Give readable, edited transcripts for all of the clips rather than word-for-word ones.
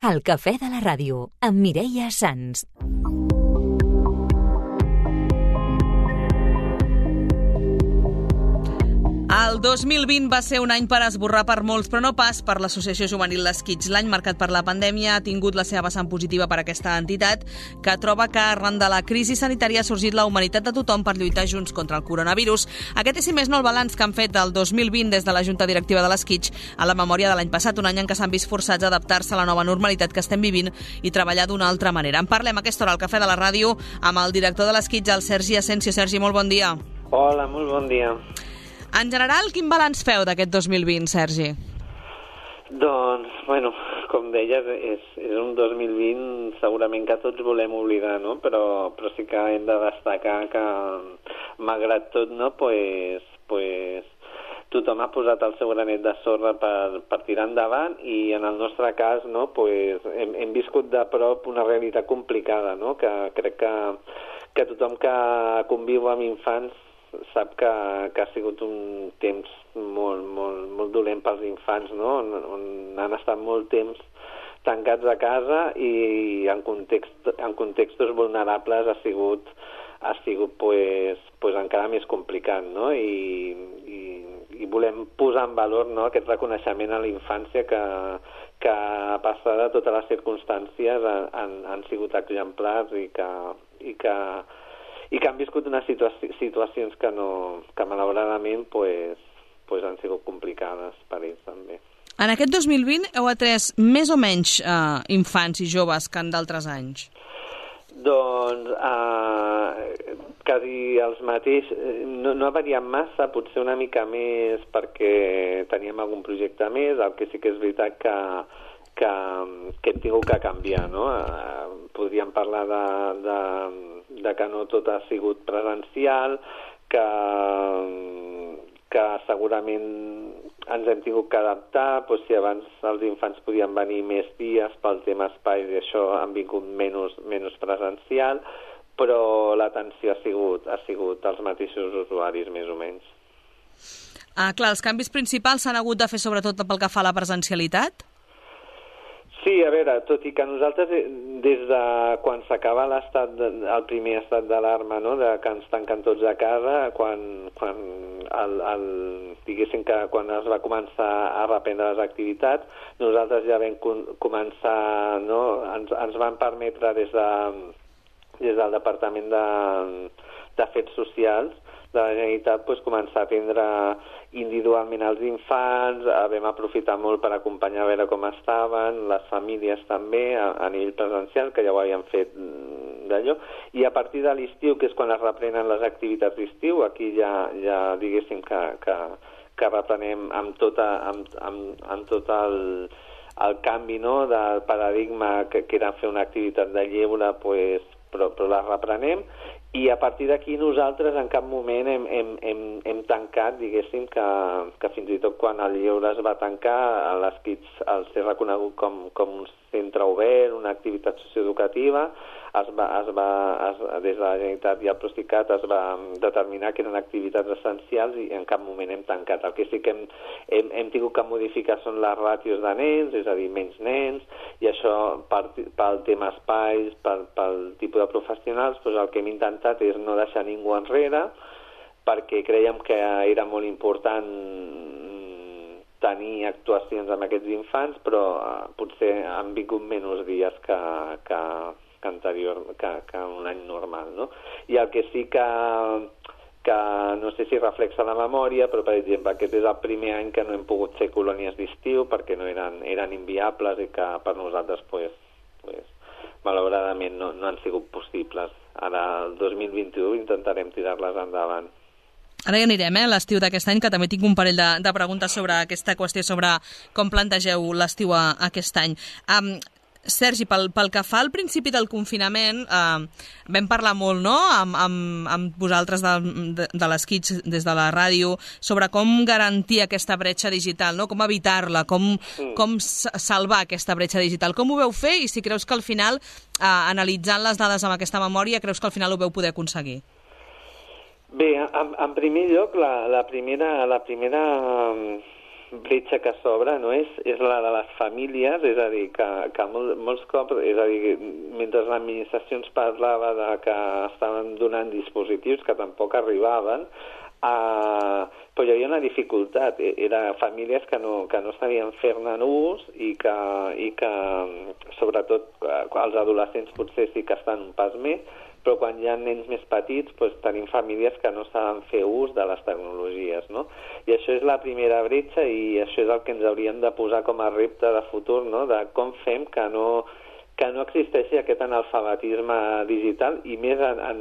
El Cafè de la Ràdio, amb Mireia Sans. El 2020 va ser un any per esborrar per molts, però no pas per l'Associació Juvenil Les Kids. L'any marcat per la pandèmia ha tingut la seva vessant positiva per aquesta entitat, que troba que arran de la crisi sanitària ha sorgit la humanitat de tothom per lluitar junts contra el coronavirus. Aquest és, si més no, el balanç que han fet del 2020 des de la Junta Directiva de Les Kids a la memòria de l'any passat, un any en què s'han vist forçats a adaptar-se a la nova normalitat que estem vivint i treballar d'una altra manera. En parlem a aquesta hora al Cafè de la Ràdio amb el director de Les Kids, el Sergi Asensio. Sergi, molt bon dia. Hola, molt bon dia. En general, quin balanç feu d'aquest 2020, Sergi? Doncs, bueno, com deies, és un 2020 segurament que tots volem oblidar, no? Però sí que hem de destacar que, malgrat tot, no, pues, tothom ha posat el seu granet de sorra per tirar endavant i, en el nostre cas, no, pues, hem viscut de prop una realitat complicada, no? Que crec que tothom que conviu amb infants sap que ha sigut un temps molt dolent pels infants, no? On han estat molt temps tancats a casa i en contextos vulnerables ha sigut pues, encara més complicat, no? I volem posar en valor, no, aquest reconeixement a la infància que a passar de totes les circumstàncies han sigut exemplars i que han viscut unes situacions que malauradament pues han sigut complicades per ells també. En aquest 2020 heu atès més o menys infants i joves que en d'altres anys? Doncs quasi els mateixos. No ha variat massa, potser una mica més perquè teníem algun projecte més. El que sí que és veritat que hem tingut que canviar, no? Podríem parlar de que no tot ha sigut presencial, que segurament ens hem tingut que adaptar, doncs si abans els infants podien venir més dies pel tema espais i això han vingut menys presencial, però l'atenció ha sigut els mateixos usuaris, més o menys. Clar, els canvis principals s'han hagut de fer sobretot pel que fa a la presencialitat? Sí, a veure, tot i que nosaltres, des de quan s'acaba el primer estat d'alarma, no?, de que ens tanquen tots a casa, diguéssim que quan es va començar a reprendre les activitats, nosaltres ja vam començar, no?, ens van permetre des del Departament d'Afers Socials de la Generalitat pues, començar a atendre individualment els infants, vam aprofitar molt per acompanyar a veure com estaven, les famílies també, a nivell presencial, que ja ho havíem fet d'allò, i a partir de l'estiu, que és quan es reprenen les activitats d'estiu, aquí ja diguéssim que reprenem amb tot el canvi, no?, del paradigma que era fer una activitat de lleure, pues, però la reprenem. I a partir d'aquí nosaltres en cap moment hem tancat, diguéssim, que fins i tot quan el lleure es va tancar, les Kids al ser reconegut com un centre obert, una activitat socioeducativa, des de la Generalitat i el Procicat es va determinar que eren activitats essencials i en cap moment hem tancat. El que sí que hem tingut que modificar són les ràtios de nens, és a dir, menys nens, i això pel tema espais, pel tipus de professionals, doncs el que hem intentat és no deixar ningú enrere, perquè creiem que era molt important tenir actuacions amb aquests infants, però potser han vingut menys dies que un any normal, no? I el que sí que no sé si reflexa la memòria, però per exemple aquest és el primer any que no hem pogut fer colònies d'estiu perquè no eren inviables i que per nosaltres malauradament no han sigut possibles. Ara el 2021 intentarem tirar-les endavant. Ara ja anirem, l'estiu d'aquest any, que també tinc un parell de preguntes sobre aquesta qüestió, sobre com plantegeu l'estiu aquest any. Sergi, pel que fa al principi del confinament, vam parlar molt, no?, amb vosaltres de les Kids des de la ràdio sobre com garantir aquesta bretxa digital, no?, com evitar-la, com salvar aquesta bretxa digital. Com ho veu fer i si creus que al final, analitzant les dades amb aquesta memòria, creus que al final ho veu poder aconseguir? Bé, en primer lloc, la primera bretxa que s'obre, no, és la de les famílies, és a dir, que molts cops, és a dir, mentre l'administració ens parlava de que estaven donant dispositius que tampoc arribaven, però hi havia una dificultat, era famílies que no sabien fer-ne ús i que sobretot els adolescents potser sí que estan un pas més, però quan hi ha nens més petits doncs tenim famílies que no saben fer ús de les tecnologies, no? I això és la primera bretxa i això és el que ens hauríem de posar com a repte de futur, no? De com fem que no existeixi aquest analfabetisme digital i més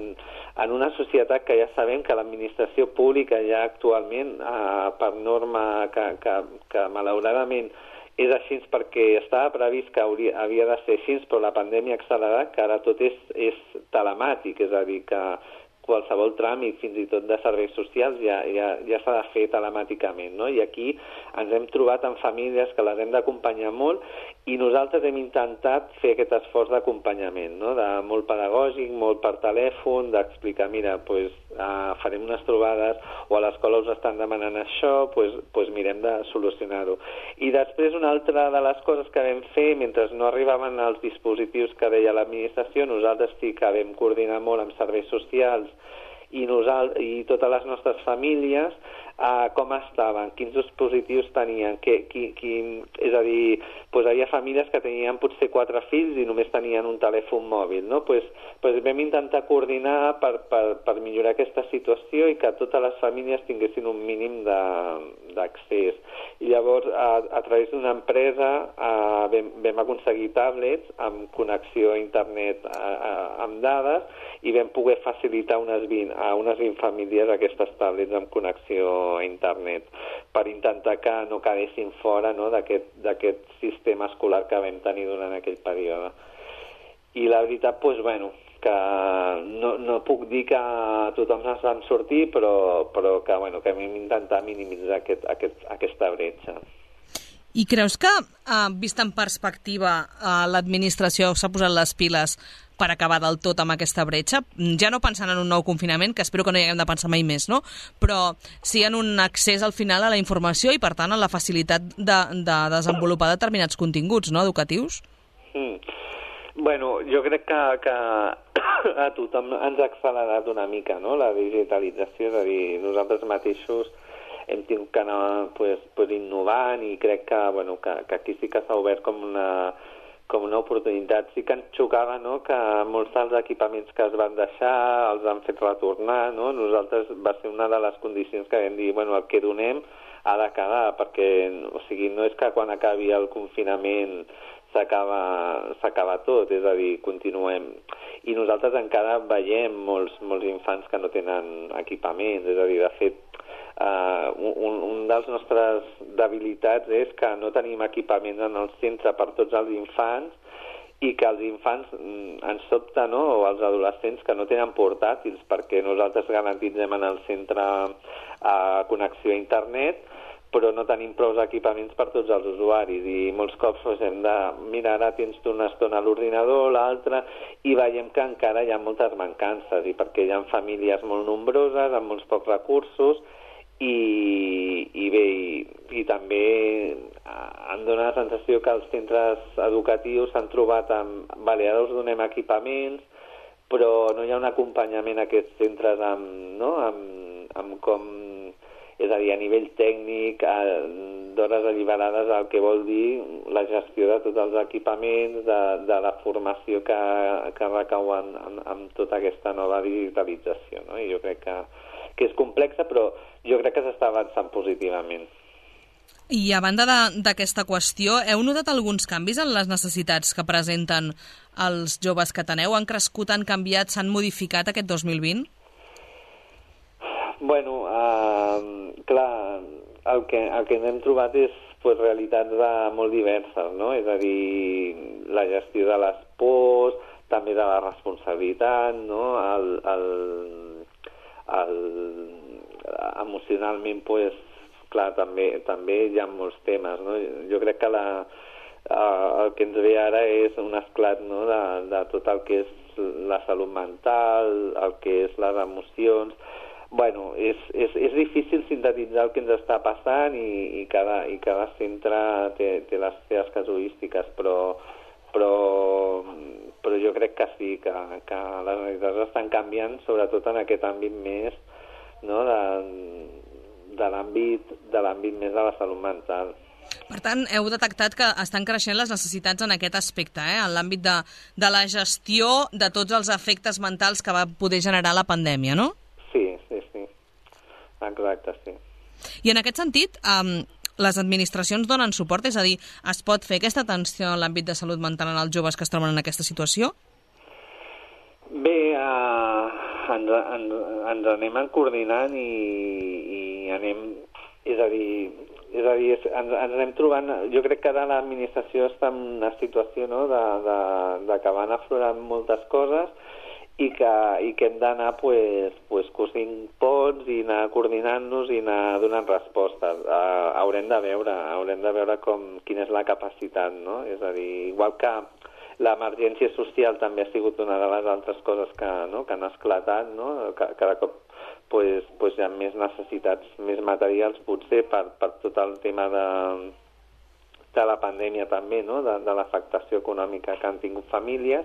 en una societat que ja sabem que l'administració pública ja actualment, per norma que malauradament és així perquè estava previst que havia de ser així, però la pandèmia ha accelerat, que ara tot és telemàtic, és a dir, que qualsevol tràmit, fins i tot de serveis socials, ja s'ha de fer telemàticament, no? I aquí ens hem trobat amb famílies que les hem d'acompanyar molt i nosaltres hem intentat fer aquest esforç d'acompanyament, no? Molt pedagògic, molt per telèfon, d'explicar, mira, farem unes trobades o a l'escola us estan demanant això, doncs mirem de solucionar-ho. I després una altra de les coses que vam fer, mentre no arribaven els dispositius que deia l'administració, nosaltres sí que vam coordinar molt amb serveis socials i totes les nostres famílies com estaven, quins dispositius tenien, és a dir, hi havia famílies que tenien potser 4 fills i només tenien un telèfon mòbil, no? Vam intentar coordinar per millorar aquesta situació i que totes les famílies tinguessin un mínim d'accés. I llavors, a través d'una empresa, vam aconseguir tablets amb connexió a internet amb dades i vam poder facilitar a unes 20 famílies aquestes tablets amb connexió a internet per intentar que no quedessin fora, no, d'aquest sistema escolar que vam tenir durant aquell període. I la veritat, que no puc dir que tothom ens vam sortir, però que vam intentar minimitzar aquesta bretxa. I creus que, vist en perspectiva, l'administració s'ha posat les piles per acabar del tot amb aquesta bretxa? Ja no pensant en un nou confinament, que espero que no hi haguem de pensar mai més, no? Però sí en un accés al final a la informació i, per tant, a la facilitat de desenvolupar determinats continguts, no?, educatius? Jo crec que a tothom ens ha accelerat una mica, no?, la digitalització, és a dir, nosaltres mateixos hem tingut que anar innovant i crec que aquí sí que s'ha obert com una oportunitat. Sí que ens xocava, no?, que molts dels equipaments que es van deixar els han fet retornar, no? Nosaltres va ser una de les condicions que vam dir, el que donem ha de quedar, perquè no és que quan acabi el confinament s'acaba tot, és a dir, continuem. I nosaltres encara veiem molts infants que no tenen equipaments, és a dir, de fet, un dels nostres debilitats és que no tenim equipaments en el centre per tots els infants i que els infants ens sobta, no?, o els adolescents que no tenen portàtils perquè nosaltres garantitzem en el centre connexió a internet, però no tenim prou equipaments per tots els usuaris i molts cops hem de mirar, ara tens una estona a l'ordinador, l'altra, i veiem que encara hi ha moltes mancances i perquè hi ha famílies molt nombroses amb molts pocs recursos i també em dóna la sensació que els centres educatius s'han trobat amb ara us donem equipaments, però no hi ha un acompanyament a aquests centres amb com, és a dir, a nivell tècnic, d'hores alliberades, el que vol dir la gestió de tots els equipaments, de la formació que recau amb tota aquesta nova digitalització, no? I jo crec que és complexa, però jo crec que s'està avançant positivament. I a banda d'aquesta qüestió, heu notat alguns canvis en les necessitats que presenten els joves que teneu? Han crescut, han canviat, s'han modificat aquest 2020? Clar, el que ens hem trobat és realitats molt diverses, no? És a dir, la gestió de les pors, també de la responsabilitat, no? Emocionalment, clar, també hi ha molts temes, no? Jo crec que el que ens ve ara és un esclat, no?, de tot el que és la salut mental, el que és les emocions. Bueno, és difícil sintetitzar el que ens està passant i cada centre té les seves casuístiques, però jo crec que sí, que les realitats estan canviant, sobretot en aquest àmbit més, no, de l'àmbit més de la salut mental. Per tant, heu detectat que estan creixent les necessitats en aquest aspecte, en l'àmbit de la gestió de tots els efectes mentals que va poder generar la pandèmia, no? Sí. Exacte, sí. I en aquest sentit, les administracions donen suport? És a dir, es pot fer aquesta atenció en l'àmbit de salut mental en els joves que es troben en aquesta situació? Bé, ens anem coordinant i anem... És a dir, ens anem trobant... Jo crec que ara l'administració està en una situació, no?, de que van aflorant moltes coses i que hem d'anar cosint ponts i anar coordinant-nos i anar donant respostes. Haurem de veure quina és la capacitat, no? És a dir, igual que l'emergència social també ha sigut una de les altres coses que han esclatat, no? Cada cop hi ha més necessitats, més materials potser per tot el tema de la pandèmia també, no? De l'afectació econòmica que han tingut famílies.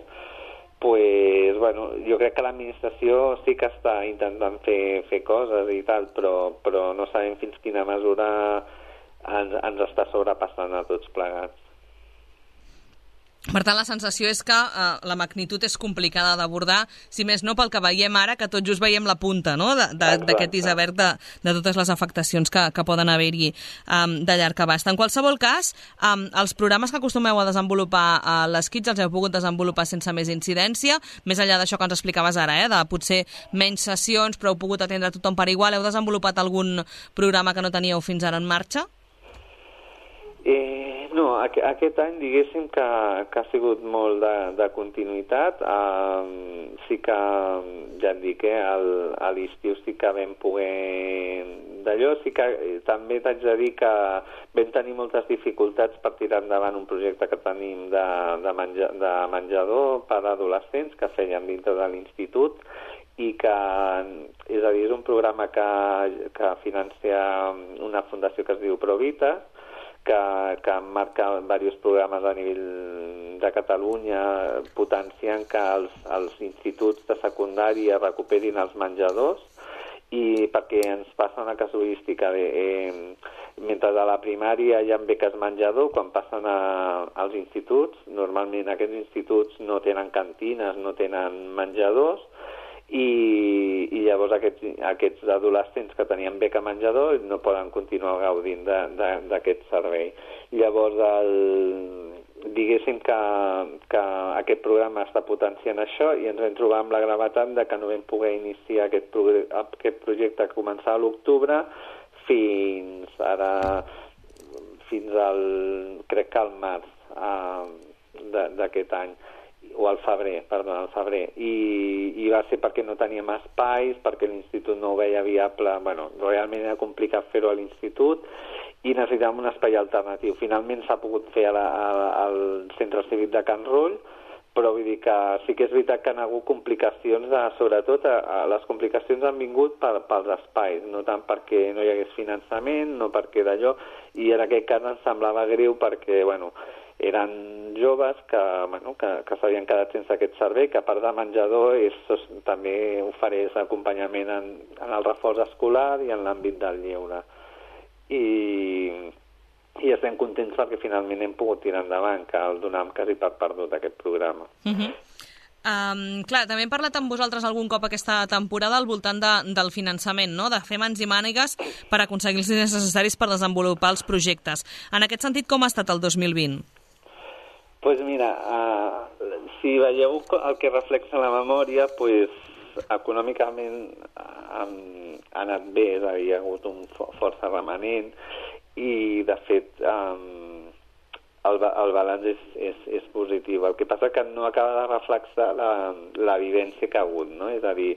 Jo crec que l'administració sí que està intentant fer coses i tal, però no sabem fins quina mesura ens està sobrepassant a tots plegats. Per tant, la sensació és que la magnitud és complicada d'abordar, si més no pel que veiem ara, que tot just veiem la punta, no?, d'aquest iceberg de totes les afectacions que poden haver-hi de llarg abast. En qualsevol cas, els programes que acostumeu a desenvolupar a les Kids els heu pogut desenvolupar sense més incidència, més enllà d'això que ens explicaves ara, de potser menys sessions, però heu pogut atendre tothom per igual. Heu desenvolupat algun programa que no teníeu fins ara en marxa? No, aquest any diguéssim que ha sigut molt de continuïtat. Sí que, ja et dic, a l'estiu sí que vam poder d'allò. Sí que també t'haig de dir que vam tenir moltes dificultats per tirar endavant un projecte que tenim de menjador per a adolescents que fèiem dintre de l'institut i que, és a dir, és un programa que financia una fundació que es diu Provita, que marca diversos programes a nivell de Catalunya potenciant que els instituts de secundària recuperin els menjadors i perquè ens passa una casuística mentre a la primària hi ha beques menjador, quan passen als instituts, normalment aquests instituts no tenen cantines, no tenen menjadors i llavors aquests adolescents que tenien beca menjador no poden continuar gaudint d'aquest servei. Llavors, diguéssim que aquest programa està potenciant això i ens vam trobar amb la gravetat de que no vam poder iniciar aquest projecte que començava a l'octubre fins crec que al març d'aquest any. O al febrer. I va ser perquè no teníem espais, perquè l'Institut no ho veia viable. Realment era complicat fer-ho a l'Institut i necessitàvem un espai alternatiu. Finalment s'ha pogut fer al Centre Cívic de Can Rull, però vull dir que sí que és veritat que han hagut complicacions, sobretot les complicacions han vingut pels espais, no tant perquè no hi hagués finançament, no perquè d'allò, i en aquest cas ens semblava greu perquè, eren joves que s'havien quedat sense aquest servei, que a part de menjador també ofereix acompanyament en el reforç escolar i en l'àmbit del lleure. I estem contents perquè finalment hem pogut tirar endavant, que el donàvem quasi per perdut aquest programa. Clar, també hem parlat amb vosaltres algun cop aquesta temporada al voltant del finançament, no?, de fer mans i mànigues per aconseguir els diners necessaris per desenvolupar els projectes. En aquest sentit, com ha estat el 2020? Doncs mira, si veieu el que reflexa la memòria, econòmicament ha anat bé, és a dir, hi ha hagut un força remanent i, de fet, el balanç és positiu. El que passa que no acaba de reflexar la vivència que ha hagut, no? És a dir,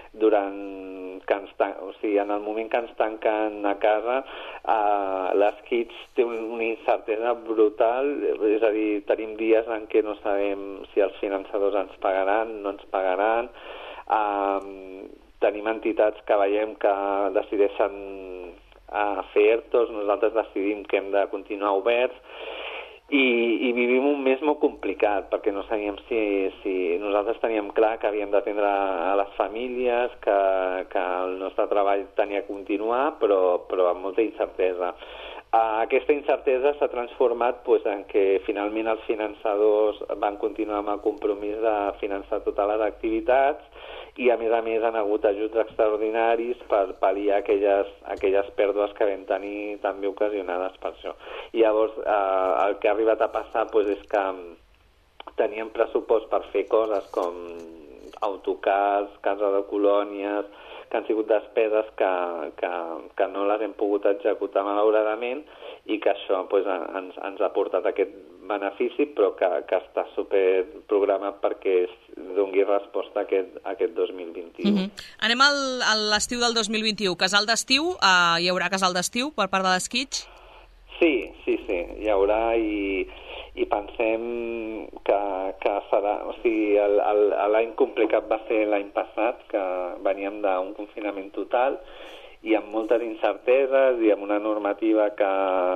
en el moment que ens tanquen a casa, les Kids té una incertesa brutal, és a dir, tenim dies en què no sabem si els finançadors ens pagaran, no ens pagaran, tenim entitats que veiem que decideixen fer ERTOs, nosaltres decidim que hem de continuar oberts, i vivim un mes molt complicat, perquè no sabíem si nosaltres teníem clar que havíem d'atendre a les famílies, que el nostre treball tenia que continuar, però amb molta incertesa. Aquesta incertesa s'ha transformat en què finalment els finançadors van continuar amb el compromís de finançar totes les activitats i a més han hagut ajuts extraordinaris per pal·liar aquelles pèrdues que vam tenir també ocasionades per això. I llavors el que ha arribat a passar és que teníem pressupost per fer coses com autocars, casa de colònies, que han sigut despeses que no les hem pogut executar malauradament i que això ens ha portat aquest benefici, però que està superprogramat perquè doni resposta a aquest 2021. Anem a l'estiu del 2021. Casal d'estiu? Hi haurà casal d'estiu per part de l'Esquitx? Sí, hi haurà i pensem que serà... O sigui, l'any complicat va ser l'any passat, que veníem d'un confinament total i amb moltes incerteses i amb una normativa que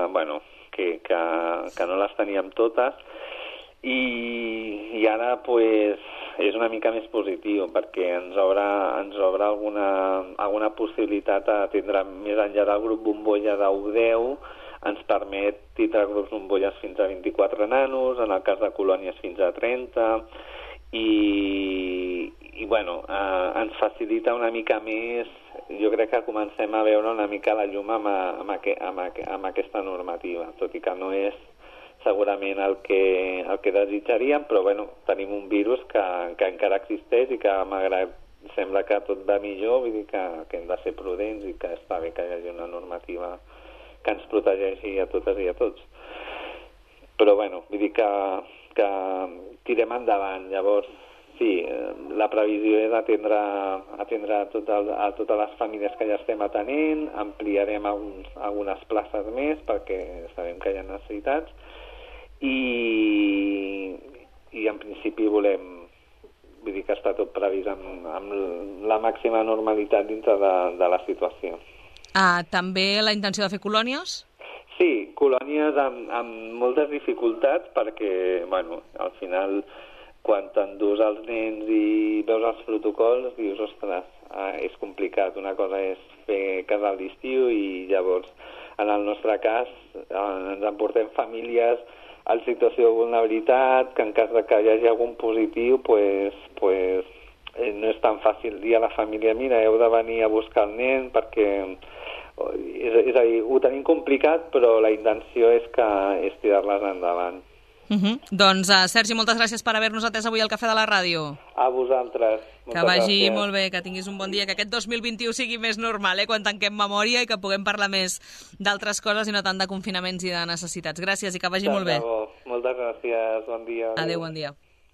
no les teníem totes i ara és una mica més positiu perquè ens obre alguna possibilitat d'atendre més enllà del grup bombolla d'10, ens permet tindre grups bombolles fins a 24 nanos, en el cas de colònies fins a 30, i ens facilita una mica més. Jo crec que comencem a veure una mica la llum amb aquesta normativa, tot i que no és segurament el que desitjaríem, però tenim un virus que encara existeix i que malgrat sembla que tot va millor, vull dir que hem de ser prudents i que està bé que hi hagi una normativa que ens protegeixi a totes i a tots. Però vull dir que tirem endavant. Llavors, sí, la previsió és atendre a totes les famílies que ja estem atenent, ampliarem algunes places més perquè sabem que hi ha necessitats i en principi vull dir que està tot previst amb la màxima normalitat dintre de la situació. També la intenció de fer colònies? Sí, colònies amb moltes dificultats perquè, al final, quan t'endús els nens i veus els protocols, dius, ostres, és complicat. Una cosa és fer casal d'estiu i llavors, en el nostre cas, ens emportem famílies en situació de vulnerabilitat, que en cas de que hi hagi algun positiu, no és tan fàcil dir a la família, mira, heu de venir a buscar el nen perquè... És a dir, ho tenim complicat, però la intenció és tirar-les endavant. Doncs, Sergi, moltes gràcies per haver-nos atès avui al Cafè de la Ràdio. A vosaltres. Que vagi molt bé, que tinguis un bon dia, que aquest 2021 sigui més normal, quan tanquem memòria i que puguem parlar més d'altres coses i no tant de confinaments i de necessitats. Gràcies i que vagi molt bé. Moltes gràcies, bon dia. Adéu, bon dia.